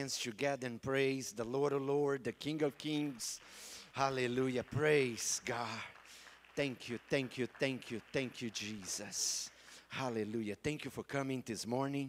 hands together and praise the Lord of Lords, the King of Kings. Hallelujah. Praise God. Thank you, thank you, thank you, thank you, Jesus. Hallelujah. Thank you for coming this morning.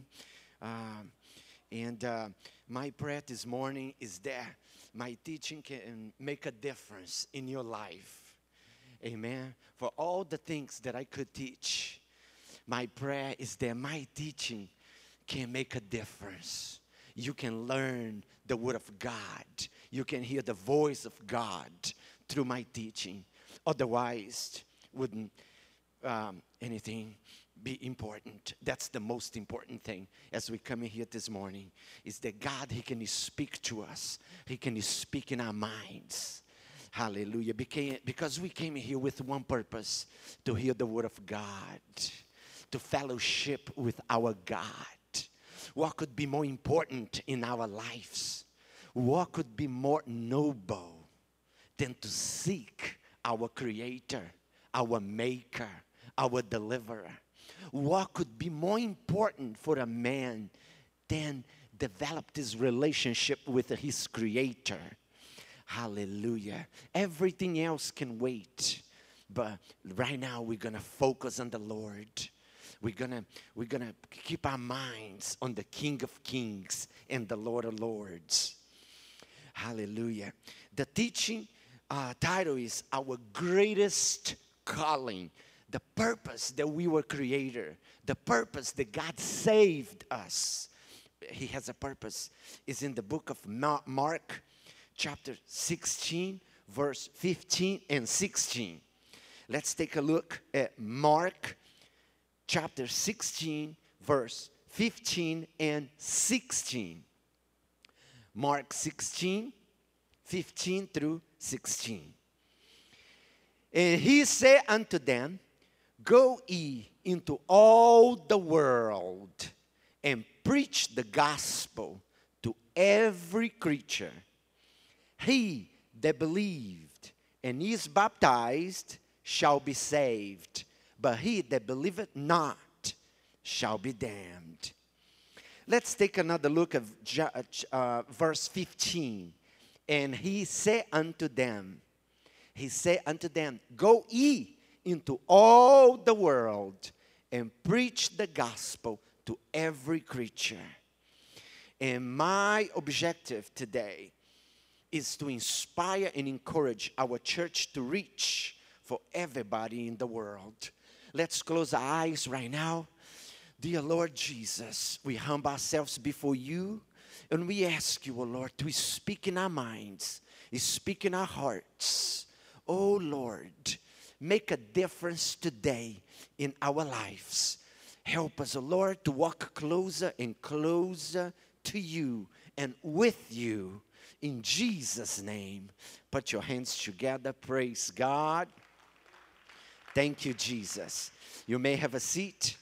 My prayer this morning is that my teaching can make a difference in your life. Amen. For all the things that I could teach, my prayer is that my teaching can make a difference. You can learn the Word of God. You can hear the voice of God through my teaching. Otherwise, wouldn't anything be important. That's the most important thing as we come in here this morning, is that God, He can speak to us. He can speak in our minds. Hallelujah. Because we came here with one purpose, to hear the Word of God, to fellowship with our God. What could be more important in our lives? What could be more noble than to seek our Creator, our Maker, our Deliverer? What could be more important for a man than develop this relationship with his Creator? Hallelujah. Everything else can wait. But right now we're going to focus on the Lord. We're gonna keep our minds on the King of Kings and the Lord of Lords. Hallelujah. The teaching title is Our Greatest Calling. The purpose that we were created. The purpose that God saved us. He has a purpose. It's in the book of Mark, chapter 16, verse 15 and 16. Let's take a look at Mark chapter 16, verse 15 and 16. Mark 16, 15 through 16. And he said unto them, Go ye into all the world and preach the gospel to every creature. He that believed and is baptized shall be saved, but he that believeth not shall be damned. Let's take another look at verse 15. And he said unto them, Go ye into all the world and preach the gospel to every creature. And my objective today is to inspire and encourage our church to reach for everybody in the world. Let's close our eyes right now. Dear Lord Jesus, we humble ourselves before you, and we ask you, O Lord, to speak in our minds, speak in our hearts. Oh Lord, make a difference today in our lives. Help us, O Lord, to walk closer and closer to you and with you. In Jesus' name, put your hands together. Praise God. Thank you, Jesus. You may have a seat.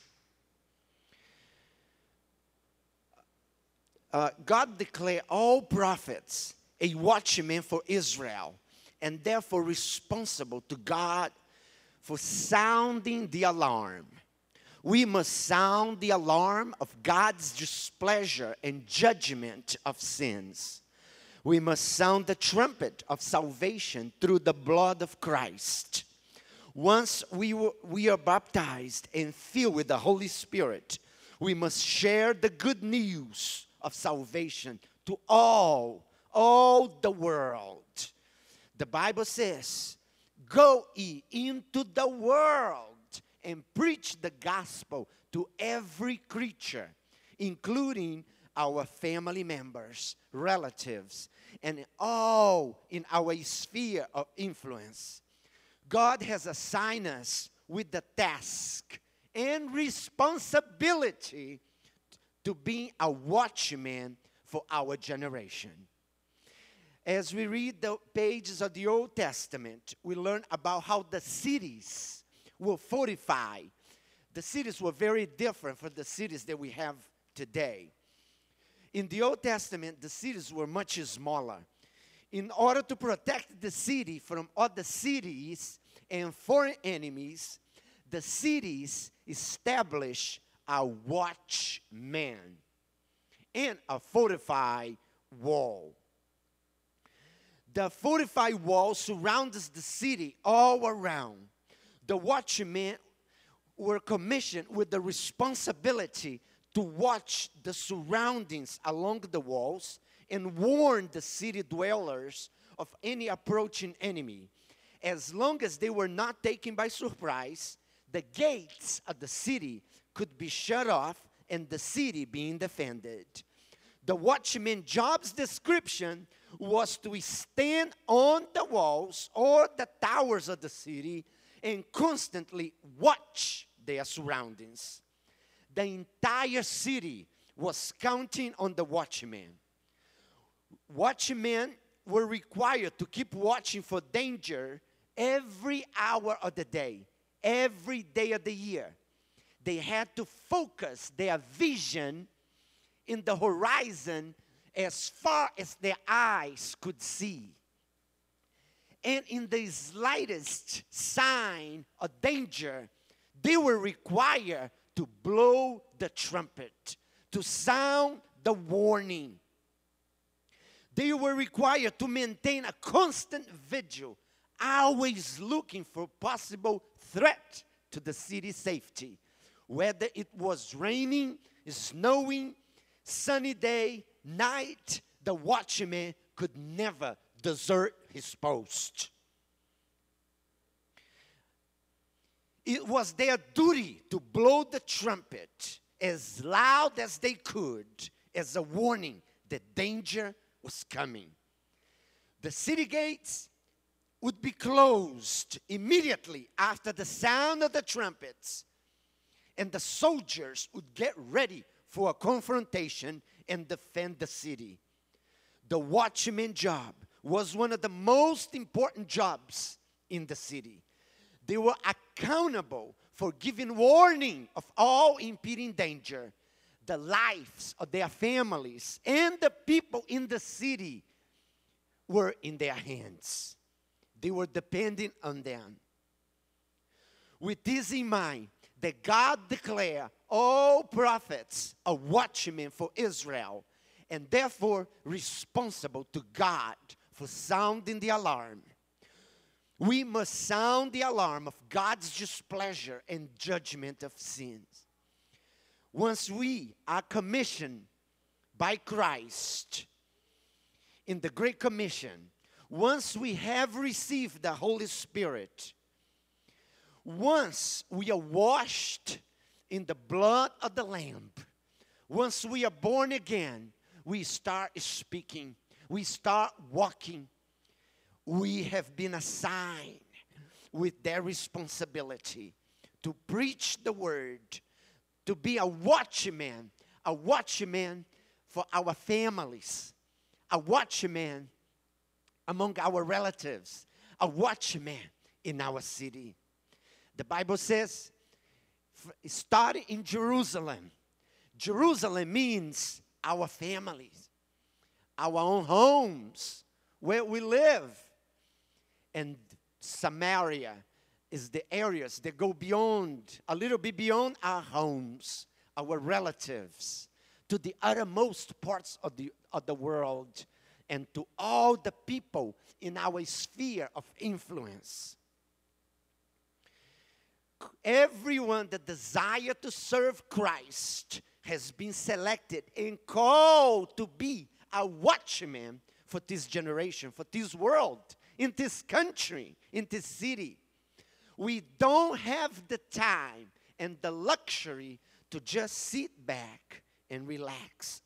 God declared all prophets a watchman for Israel, and therefore responsible to God for sounding the alarm. We must sound the alarm of God's displeasure and judgment of sins. We must sound the trumpet of salvation through the blood of Christ. Once we are baptized and filled with the Holy Spirit, we must share the good news of salvation to all the world. The Bible says, Go ye into the world and preach the gospel to every creature, including our family members, relatives, and all in our sphere of influence. God has assigned us with the task and responsibility to be a watchman for our generation. As we read the pages of the Old Testament, we learn about how the cities were fortified. The cities were very different from the cities that we have today. In the Old Testament, the cities were much smaller. In order to protect the city from other cities and foreign enemies, the cities established a watchman and a fortified wall. The fortified wall surrounds the city all around. The watchmen were commissioned with the responsibility to watch the surroundings along the walls and warn the city dwellers of any approaching enemy. As long as they were not taken by surprise, the gates of the city could be shut off and the city being defended. The watchman's job's description was to stand on the walls or the towers of the city and constantly watch their surroundings. The entire city was counting on the watchmen. Watchmen were required to keep watching for danger every hour of the day, every day of the year. They had to focus their vision in the horizon as far as their eyes could see. And in the slightest sign of danger, they were required to blow the trumpet, to sound the warning. They were required to maintain a constant vigil, always looking for possible threat to the city's safety. Whether it was raining, snowing, sunny day, night, the watchman could never desert his post. It was their duty to blow the trumpet as loud as they could as a warning that danger was coming. The city gates would be closed immediately after the sound of the trumpets, and the soldiers would get ready for a confrontation and defend the city. The watchman's job was one of the most important jobs in the city. They were accountable for giving warning of all impending danger. The lives of their families and the people in the city were in their hands. They were depending on them. With this in mind, that God declared all prophets a watchmen for Israel, and therefore responsible to God for sounding the alarm. We must sound the alarm of God's displeasure and judgment of sins. Once we are commissioned by Christ in the Great Commission, once we have received the Holy Spirit, once we are washed in the blood of the Lamb, once we are born again, we start speaking, we start walking. We have been assigned with their responsibility to preach the word, to be a watchman for our families, a watchman among our relatives, a watchman in our city. The Bible says, starting in Jerusalem. Jerusalem means our families, our own homes, where we live. And Samaria is the areas that go beyond, a little bit beyond our homes, our relatives, to the uttermost parts of the world, and to all the people in our sphere of influence. Everyone that desires to serve Christ has been selected and called to be a watchman for this generation, for this world, in this country, in this city. We don't have the time and the luxury to just sit back and relax.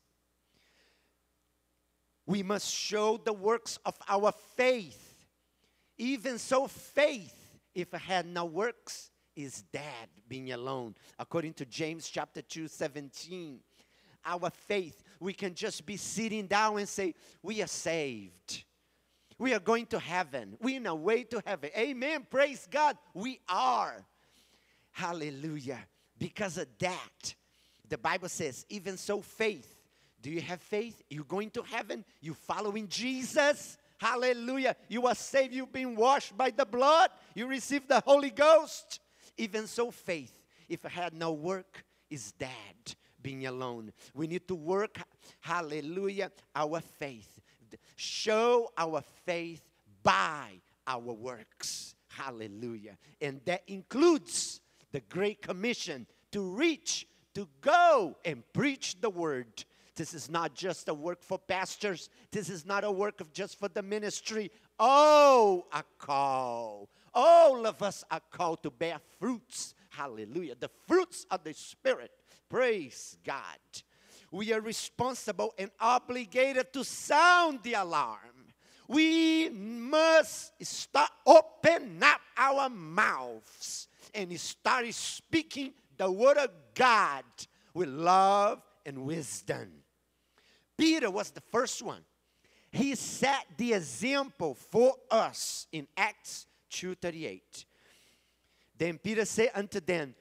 We must show the works of our faith. Even so, faith, if it had no works, is dead, being alone. According to James chapter 2:17. Our faith, we can just be sitting down and say, we are saved. We are going to heaven. We're in a way to heaven. Amen. Praise God. We are. Hallelujah. Because of that, the Bible says, even so, faith. Do you have faith? You're going to heaven? You following Jesus? Hallelujah. You are saved. You've been washed by the blood. You received the Holy Ghost. Even so, faith, if it had no work, is dead, being alone. We need to work, hallelujah, our faith. Show our faith by our works. Hallelujah. And that includes the Great Commission to reach, to go and preach the word. This is not just a work for pastors. This is not a work of just for the ministry. Oh, a call. All of us are called to bear fruits. Hallelujah. The fruits of the Spirit. Praise God. We are responsible and obligated to sound the alarm. We must start open up our mouths and start speaking the word of God with love and wisdom. Peter was the first one. He set the example for us in Acts 2:38. Then Peter said unto them,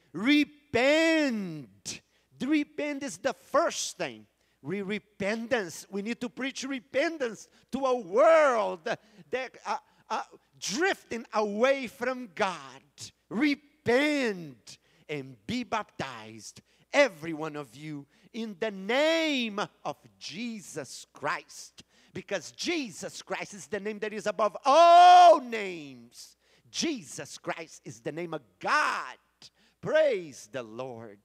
repent. The repent is the first thing. Repentance. We need to preach repentance to a world that drifting away from God. Repent and be baptized, every one of you, in the name of Jesus Christ. Because Jesus Christ is the name that is above all names. Jesus Christ is the name of God. Praise the Lord.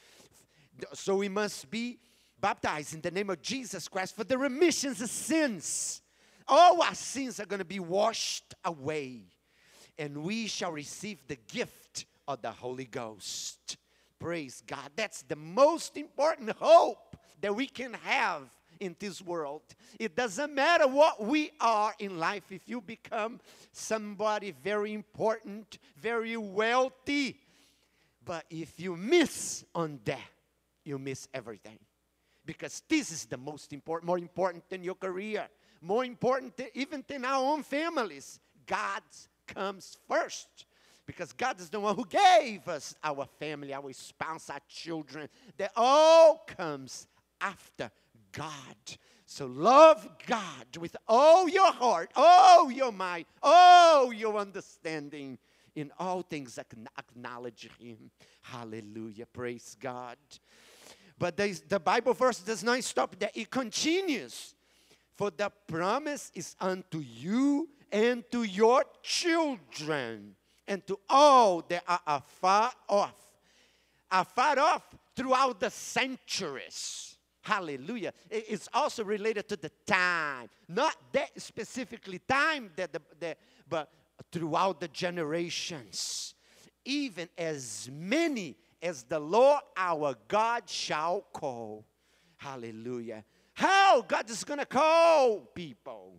So we must be baptized in the name of Jesus Christ for the remissions of sins. All our sins are going to be washed away. And we shall receive the gift of the Holy Ghost. Praise God. That's the most important hope that we can have in this world. It doesn't matter what we are in life. If you become somebody very important, very wealthy, but if you miss on that, you miss everything. Because this is the most important, more important than your career, more important even than our own families. God comes first. Because God is the one who gave us our family, our spouse, our children. That all comes after God. So love God with all your heart, all your mind, all your understanding. In all things, acknowledge Him. Hallelujah. Praise God. But the Bible verse does not stop there. It continues. For the promise is unto you and to your children, and to all that are afar off throughout the centuries. Hallelujah. It's also related to the time. Not that specifically time, but throughout the generations. Even as many as the Lord our God shall call. Hallelujah. How God is going to call people.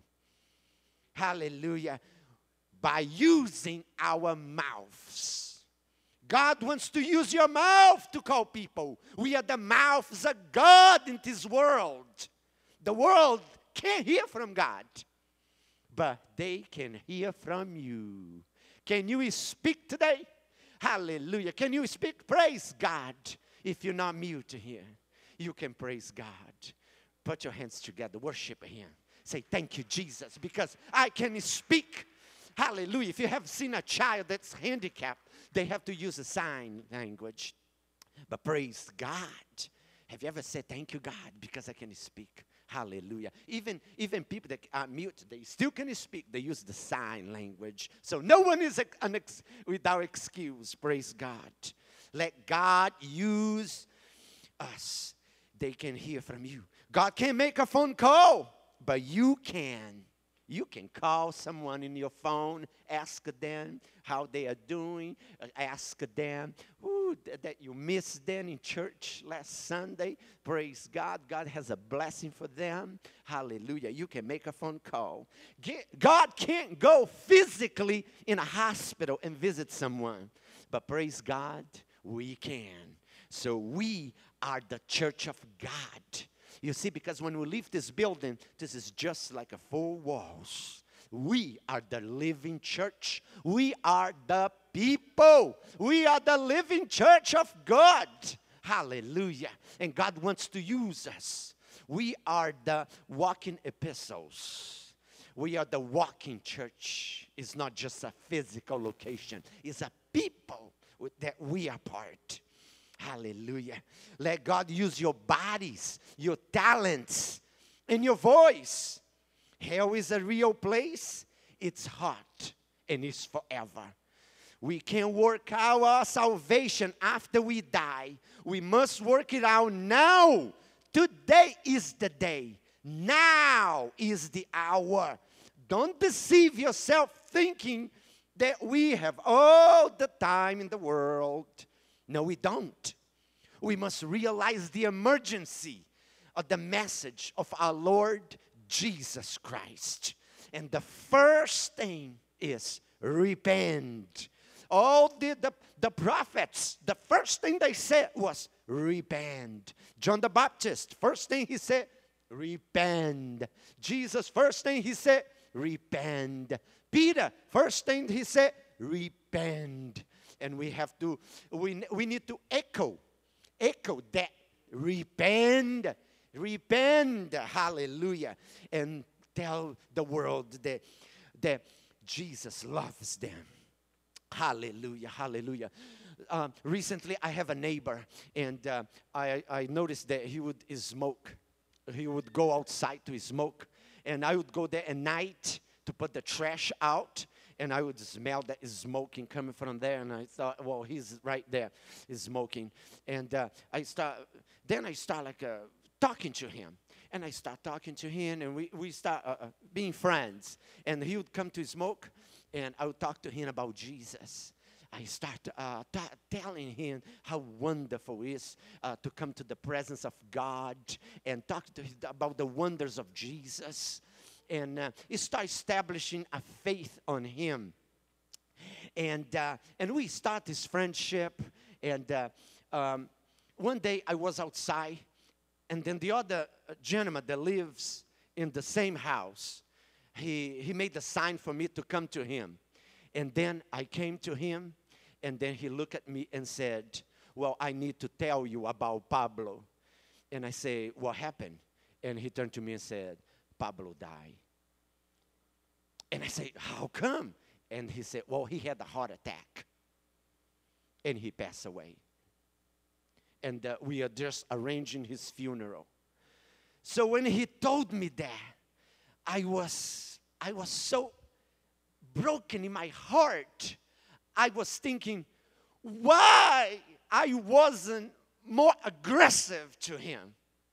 Hallelujah. By using our mouths. God wants to use your mouth to call people. We are the mouths of God in this world. The world can't hear from God, but they can hear from you. Can you speak today? Hallelujah. Can you speak? Praise God. If you're not mute here, you can praise God. Put your hands together. Worship Him. Say, thank you, Jesus, because I can speak. Hallelujah. If you have seen a child that's handicapped, they have to use a sign language. But praise God. Have you ever said, thank you, God, because I can speak? Hallelujah. Even people that are mute, they still can speak. They use the sign language. So no one is without excuse. Praise God. Let God use us. They can hear from you. God can't make a phone call, but you can. You can call someone in your phone, ask them how they are doing, ask them that you missed them in church last Sunday. Praise God. God has a blessing for them. Hallelujah. You can make a phone call. God can't go physically in a hospital and visit someone, but praise God, we can. So we are the church of God. You see, because when we leave this building, this is just like a four walls. We are the living church. We are the people. We are the living church of God. Hallelujah. And God wants to use us. We are the walking epistles. We are the walking church. It's not just a physical location. It's a people that we are part. Hallelujah. Let God use your bodies, your talents, and your voice. Hell is a real place. It's hot and it's forever. We can work out our salvation after we die. We must work it out now. Today is the day. Now is the hour. Don't deceive yourself thinking that we have all the time in the world. No, we don't. We must realize the emergency of the message of our Lord Jesus Christ. And the first thing is repent. All the prophets, the first thing they said was repent. John the Baptist, first thing he said, repent. Jesus, first thing he said, repent. Peter, first thing he said, repent. And we have to, we need to echo that. Repent, repent, hallelujah. And tell the world that Jesus loves them. Hallelujah, hallelujah. Recently, I have a neighbor, and I noticed that he would smoke. He would go outside to smoke, and I would go there at night to put the trash out, and I would smell that smoking coming from there, and I thought, well, he's right there, he's smoking. And I start like talking to him. And I start talking to him, and we start being friends. And he would come to smoke, and I would talk to him about Jesus. I start telling him how wonderful it is to come to the presence of God and talk to him about the wonders of Jesus. And start establishing a faith on him. And we start this friendship. And one day I was outside, and then the other gentleman that lives in the same house, he made the sign for me to come to him. And then I came to him, and then he looked at me and said, well, I need to tell you about Pablo. And I say, what happened? And he turned to me and said, Pablo died. And I say, how come? And he said, well, he had a heart attack. And he passed away. And we are just arranging his funeral. So when he told me that, I was so broken in my heart. I was thinking, why I wasn't more aggressive to him?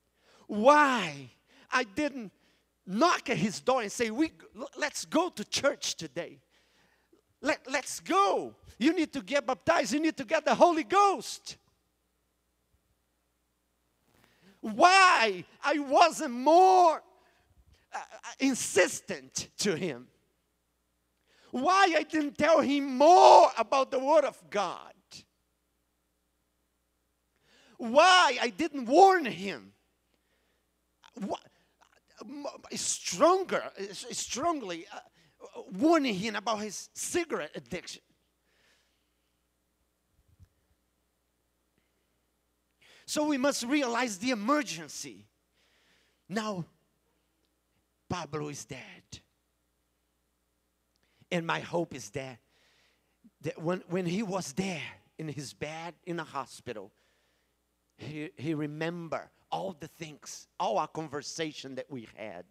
Why I didn't knock at his door and say, let's go to church today. Let's go. You need to get baptized. You need to get the Holy Ghost. Why I wasn't more insistent to him. Why I didn't tell him more about the Word of God. Why I didn't warn him. Strongly warning him about his cigarette addiction. So we must realize the emergency. Now, Pablo is dead. And my hope is that when he was there in his bed in a hospital, he remembered all the things, all our conversation that we had.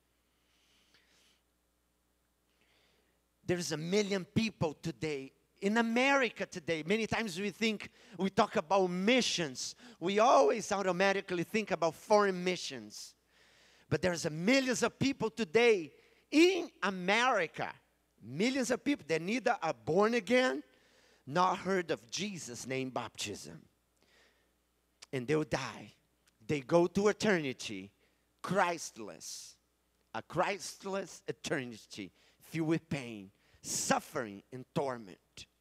There's 1 million people today in America today. Many times we talk about missions. We always automatically think about foreign missions. But there's millions of people today in America, millions of people that neither are born again nor heard of Jesus' name baptism. And they'll die. They go to eternity Christless. A Christless eternity filled with pain, suffering, and torment.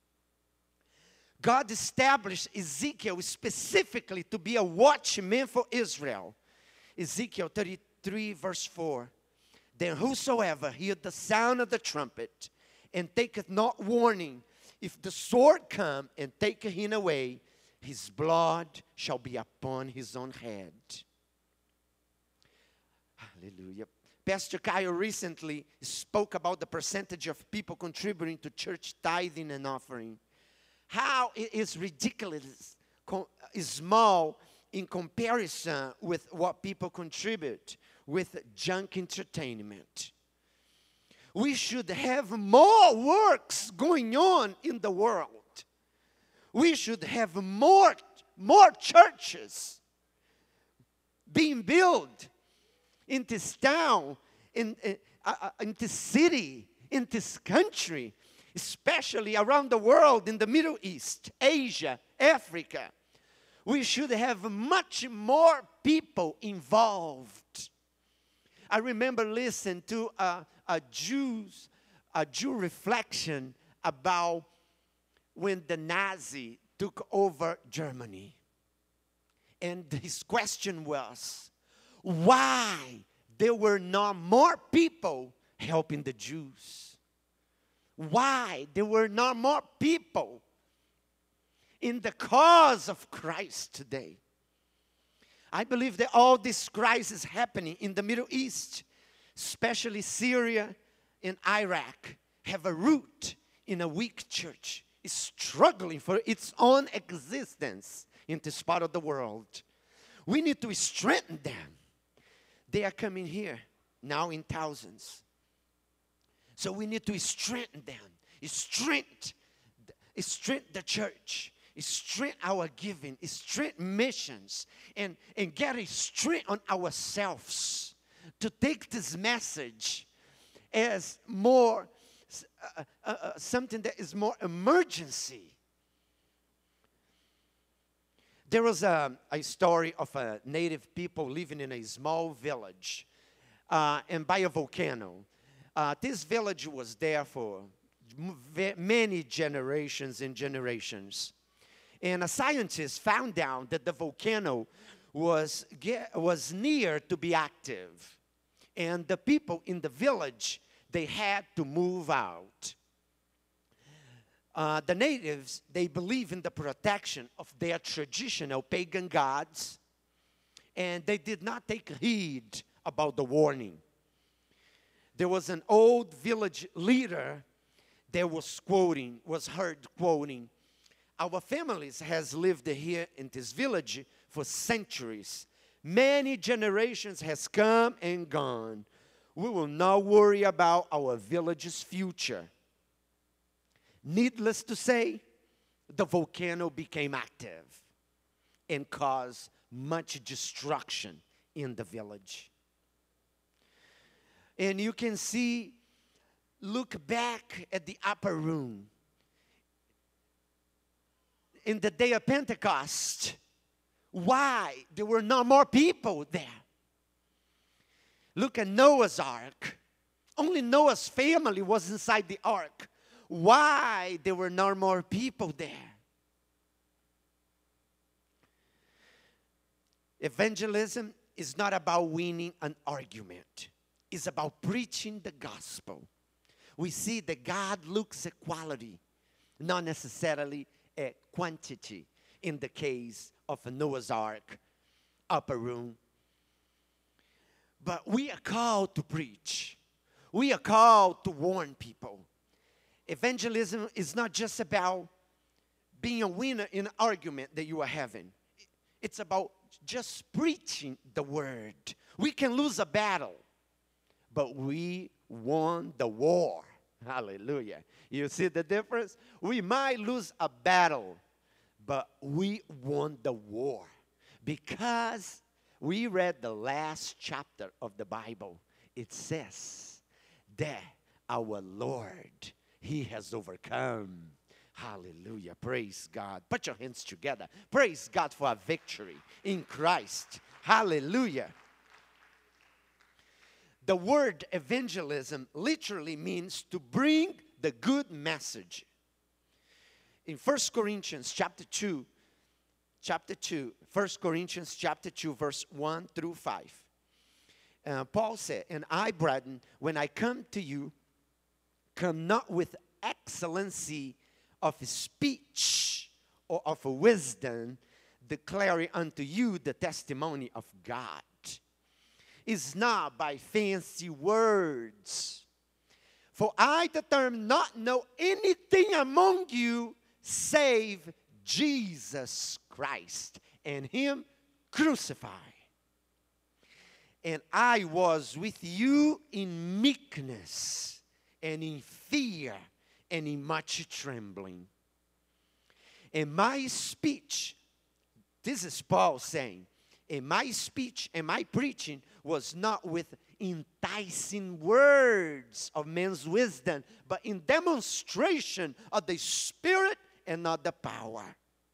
God established Ezekiel specifically to be a watchman for Israel. Ezekiel 33 verse 4. Then whosoever heareth the sound of the trumpet and taketh not warning, if the sword come and taketh him away, his blood shall be upon his own head. Hallelujah. Pastor Kyle recently spoke about the percentage of people contributing to church tithing and offering. How it is ridiculous small in comparison with what people contribute with junk entertainment. We should have more works going on in the world. We should have more churches being built in this town, in this city, in this country, especially around the world, in the Middle East, Asia, Africa. We should have much more people involved. I remember listening to a Jew reflection about when the Nazi took over Germany. And his question was, why there were not more people helping the Jews? Why there were not more people in the cause of Christ today? I believe that all this crisis happening in the Middle East, especially Syria and Iraq, have a root in a weak church. It's struggling for its own existence in this part of the world. We need to strengthen them. They are coming here now in thousands. So we need to strengthen them. Strengthen the church. Strengthen our giving. Strengthen missions. And get a strength on ourselves to take this message as more something that is more emergency. There was a story of a native people living in a small village and by a volcano. This village was there for many generations and generations. And a scientist found out that the volcano was near to be active. And the people in the village, they had to move out. The natives, they believe in the protection of their traditional pagan gods, and they did not take heed about the warning. There was an old village leader that was heard quoting, "Our families has lived here in this village for centuries. Many generations has come and gone. We will not worry about our village's future." Needless to say, the volcano became active and caused much destruction in the village. And you can see, look back at the upper room. In the day of Pentecost, why there were no more people there? Look at Noah's ark. Only Noah's family was inside the ark. Why there were no more people there? Evangelism is not about winning an argument. It's about preaching the gospel. We see that God looks at quality, not necessarily at quantity. In the case of Noah's ark, upper room. But we are called to preach. We are called to warn people. Evangelism is not just about being a winner in an argument that you are having. It's about just preaching the word. We can lose a battle, but we won the war. Hallelujah. You see the difference? We might lose a battle, but we won the war because we read the last chapter of the Bible. It says that our Lord, He has overcome. Hallelujah. Praise God. Put your hands together. Praise God for a victory in Christ. Hallelujah. The word evangelism literally means to bring the good message. In 1 Corinthians chapter 2, 1 Corinthians chapter 2, verse 1 through 5. Paul said, "And I, brethren, when I come to you, come not with excellency of speech or of wisdom, declaring unto you the testimony of God. Is not by fancy words. For I determined not know anything among you save Jesus Christ and him crucified. And I was with you in meekness and in fear and in much trembling. And my speech, this is Paul saying, and my speech and my preaching was not with enticing words of men's wisdom, but in demonstration of the Spirit and not the power.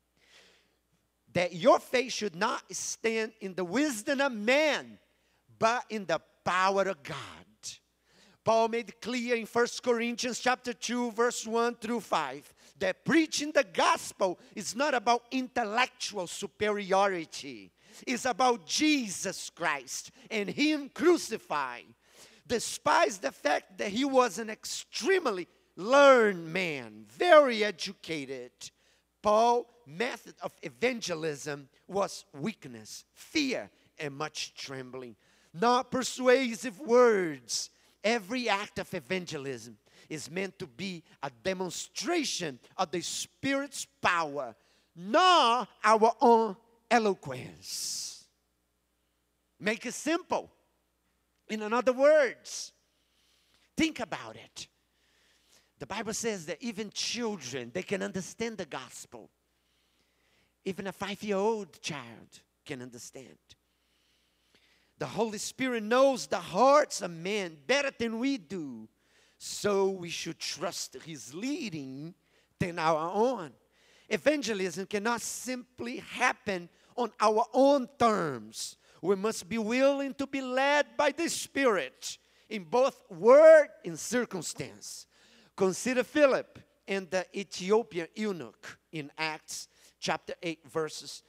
That your faith should not stand in the wisdom of man, but in the power of God. Paul made it clear in 1 Corinthians chapter 2, verse 1 through 5, that preaching the gospel is not about intellectual superiority. It's about Jesus Christ and him crucified. Despite the fact that he was an extremely learned man, very educated, Paul's method of evangelism was weakness, fear, and much trembling. Not persuasive words. Every act of evangelism is meant to be a demonstration of the Spirit's power, not our own eloquence. Make it simple. In other words, think about it. The Bible says that even children, they can understand the gospel. Even a 5-year-old child can understand. The Holy Spirit knows the hearts of men better than we do. So we should trust his leading than our own. Evangelism cannot simply happen on our own terms. We must be willing to be led by the Spirit in both word and circumstance. Consider Philip and the Ethiopian eunuch in Acts chapter 8, verses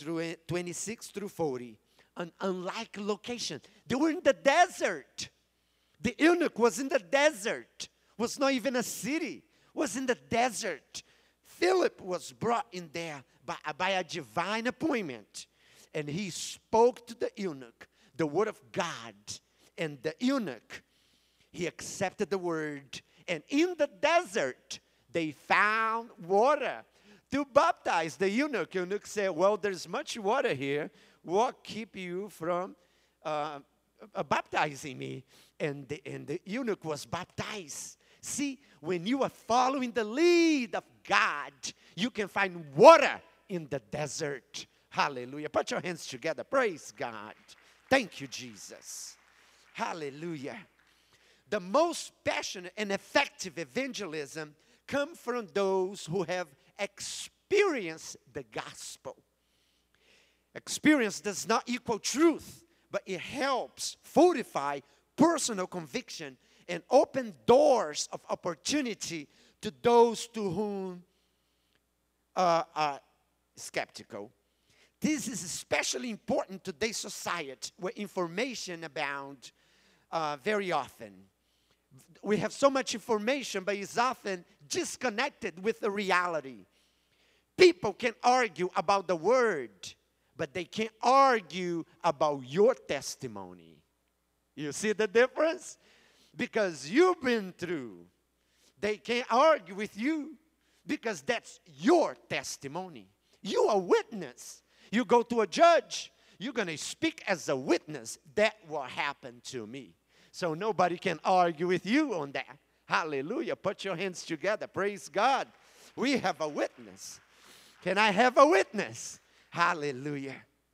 26 through 40. An unlikely location. They were in the desert. The eunuch was in the desert. Was not even a city. Was in the desert. Philip was brought in there by a divine appointment. And he spoke to the eunuch the word of God. And the eunuch, he accepted the word. And in the desert, they found water to baptize the eunuch. Eunuch said, well, there's much water here. What keep you from baptizing me? And the eunuch was baptized. See, when you are following the lead of God, you can find water in the desert. Hallelujah. Put your hands together. Praise God. Thank you, Jesus. Hallelujah. The most passionate and effective evangelism comes from those who have experienced the gospel. Experience does not equal truth, but it helps fortify personal conviction and open doors of opportunity to those to whom are skeptical. This is especially important in today's society where information abounds very often. We have so much information, but it's often disconnected with the reality. People can argue about the word, but they can't argue about your testimony. You see the difference? Because you've been through. They can't argue with you because that's your testimony. You are a witness. You go to a judge, you're going to speak as a witness. That will happen to me. So nobody can argue with you on that. Hallelujah. Put your hands together. Praise God. We have a witness. Can I have a witness? Hallelujah.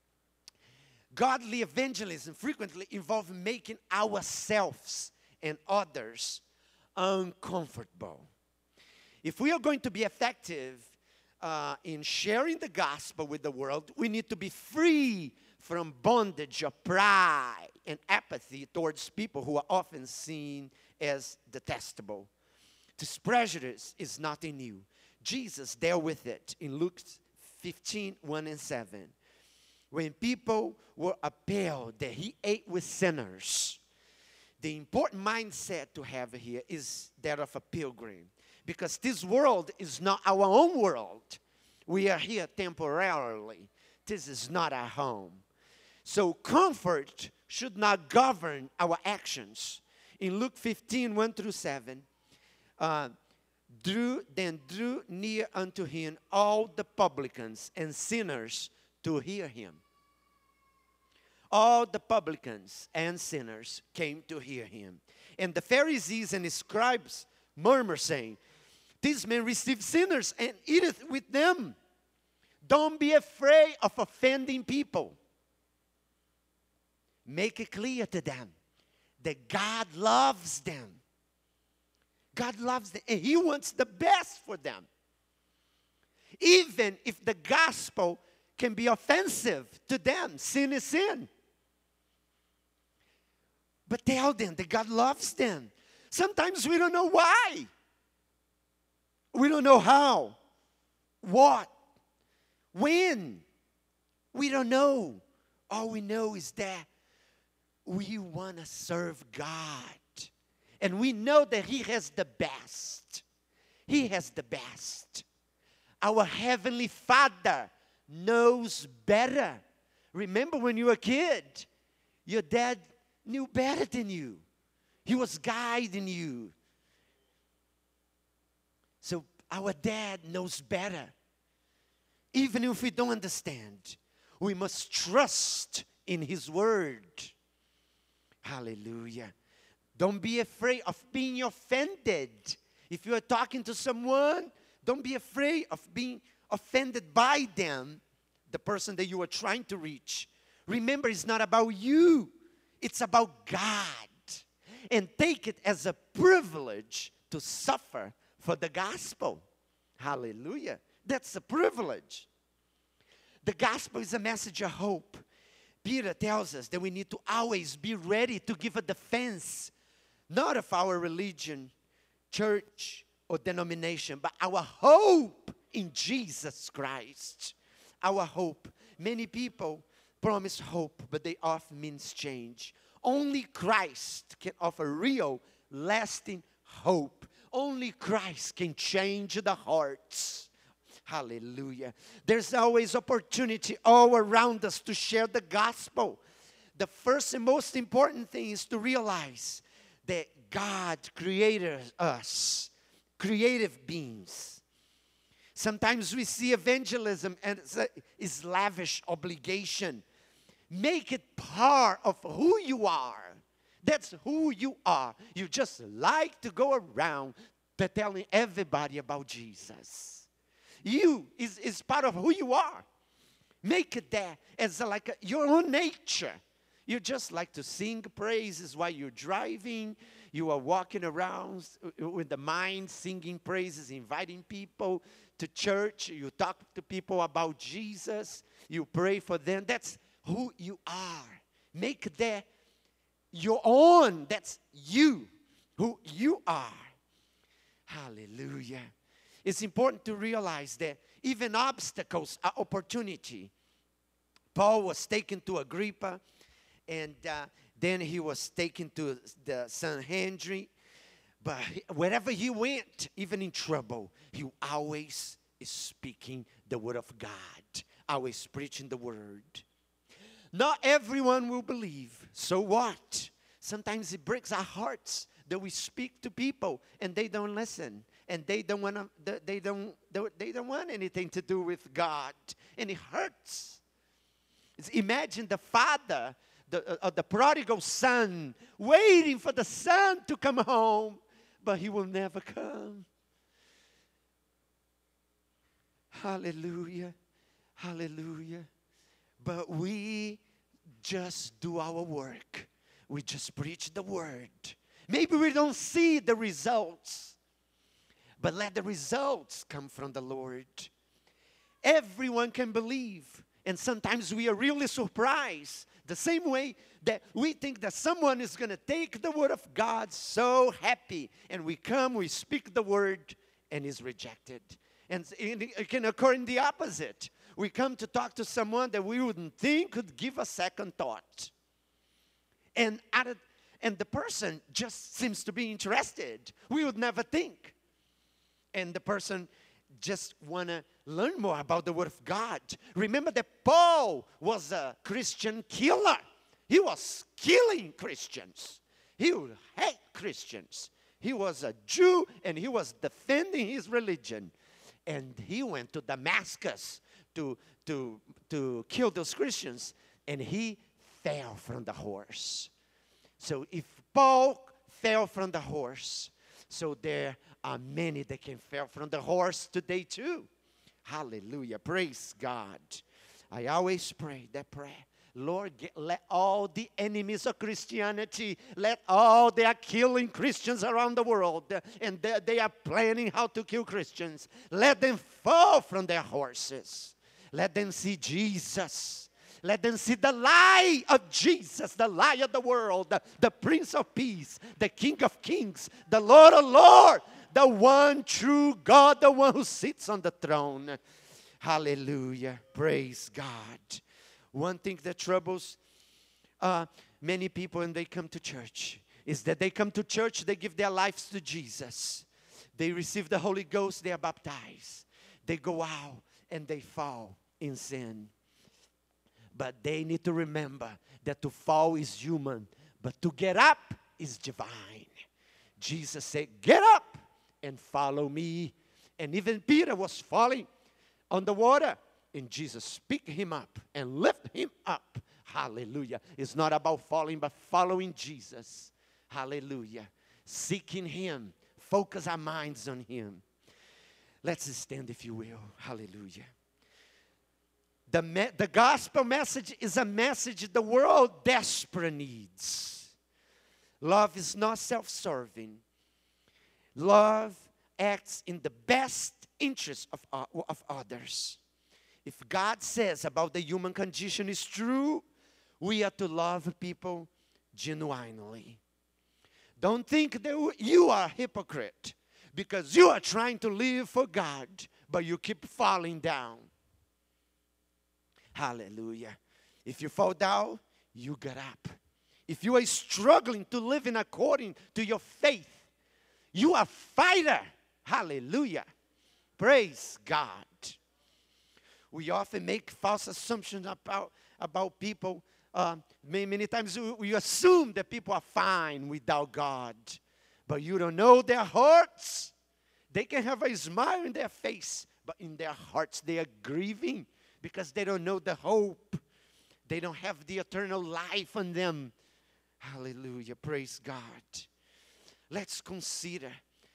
Godly evangelism frequently involves making ourselves and others uncomfortable. If we are going to be effective in sharing the gospel with the world, we need to be free from bondage of pride and apathy towards people who are often seen as detestable. This prejudice is nothing new. Jesus dealt with it in Luke 15, 1 and 7. When people were appalled that he ate with sinners, the important mindset to have here is that of a pilgrim. Because this world is not our own world. We are here temporarily. This is not our home. So comfort should not govern our actions. In Luke 15, 1 through 7, drew near unto him all the publicans and sinners to hear him. All the publicans and sinners came to hear him. And the Pharisees and the scribes murmured, saying, this man received sinners and eateth with them. Don't be afraid of offending people. Make it clear to them that God loves them. God loves them, and He wants the best for them. Even if the gospel can be offensive to them, sin is sin. But tell them that God loves them. Sometimes we don't know why. We don't know how, what, when. We don't know. All we know is that we want to serve God. And we know that He has the best. He has the best. Our Heavenly Father knows better. Remember when you were a kid, your dad knew better than you. He was guiding you. So our dad knows better. Even if we don't understand, we must trust in His word. Hallelujah. Don't be afraid of being offended. If you are talking to someone, don't be afraid of being offended by them, the person that you are trying to reach. Remember, it's not about you. It's about God. And take it as a privilege to suffer for the gospel. Hallelujah. That's a privilege. The gospel is a message of hope. Peter tells us that we need to always be ready to give a defense, not of our religion, church, or denomination, but our hope in Jesus Christ. Our hope. Many people promise hope, but they often means change. Only Christ can offer real, lasting hope. Only Christ can change the hearts. Hallelujah. There's always opportunity all around us to share the gospel. The first and most important thing is to realize that God created us, creative beings. Sometimes we see evangelism as is lavish obligation. Make it part of who you are. That's who you are. You just like to go around telling everybody about Jesus. You is part of who you are. Make it there as your own nature. You just like to sing praises while you're driving. You are walking around with the mind, singing praises, inviting people to church. You talk to people about Jesus. You pray for them. That's who you are. Make that your own. That's you, who you are. Hallelujah. It's important to realize that even obstacles are opportunity. Paul was taken to Agrippa, and then he was taken to the Sanhedrin. But wherever he went, even in trouble, he always is speaking the word of God, always preaching the word. Not everyone will believe. So what? Sometimes it breaks our hearts that we speak to people and they don't listen, and they don't want anything to do with God, and it hurts. Imagine the father, the prodigal son, waiting for the son to come home, but he will never come. Hallelujah, hallelujah. But we just do our work. We just preach the word. Maybe we don't see the results, but let the results come from the Lord. Everyone can believe, and sometimes we are really surprised. The same way that we think that someone is going to take the word of God so happy, and we come, we speak the word, and is rejected. And it can occur in the opposite. We come to talk to someone that we wouldn't think could give a second thought. And the person just seems to be interested. We would never think. And the person just want to learn more about the Word of God. Remember that Paul was a Christian killer. He was killing Christians. He would hate Christians. He was a Jew, and he was defending his religion. And he went to Damascus to kill those Christians, and he fell from the horse. So if Paul fell from the horse, so there are many that can fall from the horse today too. Hallelujah. Praise God. I always pray that prayer. Lord, let all the enemies of Christianity, let all they are killing Christians around the world, and they are planning how to kill Christians. Let them fall from their horses. Let them see Jesus. Let them see the light of Jesus, the light of the world, the Prince of Peace, the King of Kings, the Lord of Lords, the one true God, the one who sits on the throne. Hallelujah. Praise God. One thing that troubles many people when they come to church is that they come to church, they give their lives to Jesus. They receive the Holy Ghost, they are baptized. They go out and they fall in sin. But they need to remember that to fall is human, but to get up is divine. Jesus said, get up and follow me. And even Peter was falling on the water, and Jesus picked him up and lift him up. Hallelujah. It's not about falling, but following Jesus. Hallelujah. Seeking him. Focus our minds on him. Let's stand, if you will. Hallelujah. The gospel message is a message the world desperately needs. Love is not self-serving. Love acts in the best interest of others. If God says about the human condition is true, we are to love people genuinely. Don't think that you are a hypocrite because you are trying to live for God, but you keep falling down. Hallelujah. If you fall down, you get up. If you are struggling to live in according to your faith, you are a fighter. Hallelujah. Praise God. We often make false assumptions about people. Many times we assume that people are fine without God. But you don't know their hearts. They can have a smile in their face, but in their hearts they are grieving because they don't know the hope. They don't have the eternal life on them. Hallelujah. Praise God. Let's consider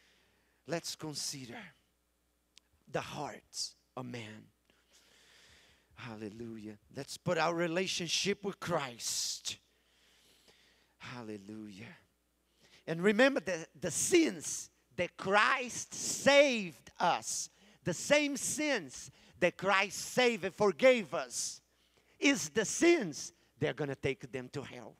the hearts of man. Hallelujah. Let's put our relationship with Christ. Hallelujah. And remember the sins that Christ saved us, the same sins that Christ saved and forgave us, is the sins that are going to take them to hell.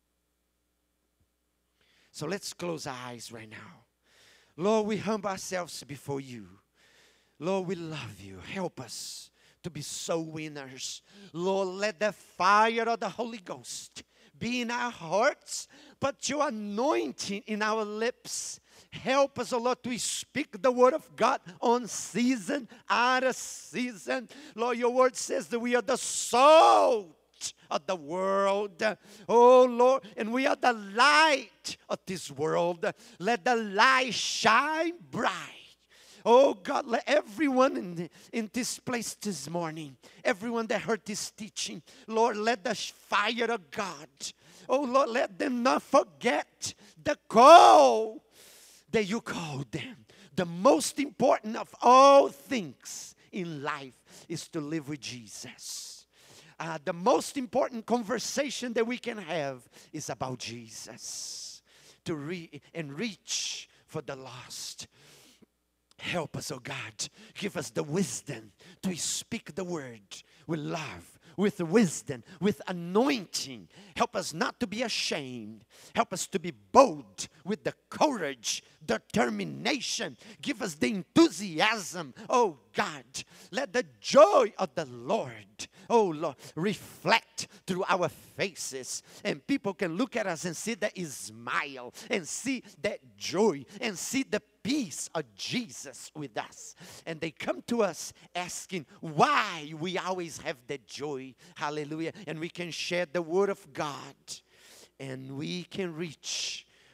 So let's close our eyes right now. Lord, we humble ourselves before you. Lord, we love you. Help us to be soul winners. Lord, let the fire of the Holy Ghost be in our hearts. Put your anointing in our lips. Help us, O Lord, to speak the word of God on season, out of season. Lord, your word says that we are the salt of the world. Oh, Lord, and we are the light of this world. Let the light shine bright. Oh, God, let everyone in this place this morning, everyone that heard this teaching, Lord, let the fire of God, oh, Lord, let them not forget the call that you called them. The most important of all things in life is to live with Jesus. The most important conversation that we can have is about Jesus. To reach for the lost. Help us, oh God. Give us the wisdom to speak the word with love, with wisdom, with anointing. Help us not to be ashamed. Help us to be bold with the courage, determination. Give us the enthusiasm, oh God. Let the joy of the Lord, oh Lord, reflect through our faces. And people can look at us and see that smile, and see that joy, and see the peace of Jesus with us. And they come to us asking why we always have that joy. Hallelujah. And we can share the word of God. And we can reach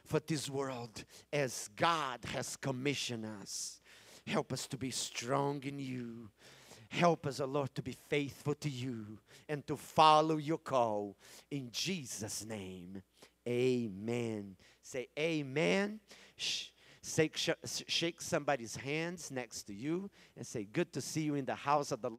for this world as God has commissioned us. Help us to be strong in you. Help us, O Lord, to be faithful to you and to follow your call. In Jesus' name, amen. Say amen. Shake somebody's hands next to you and say, good to see you in the house of the Lord.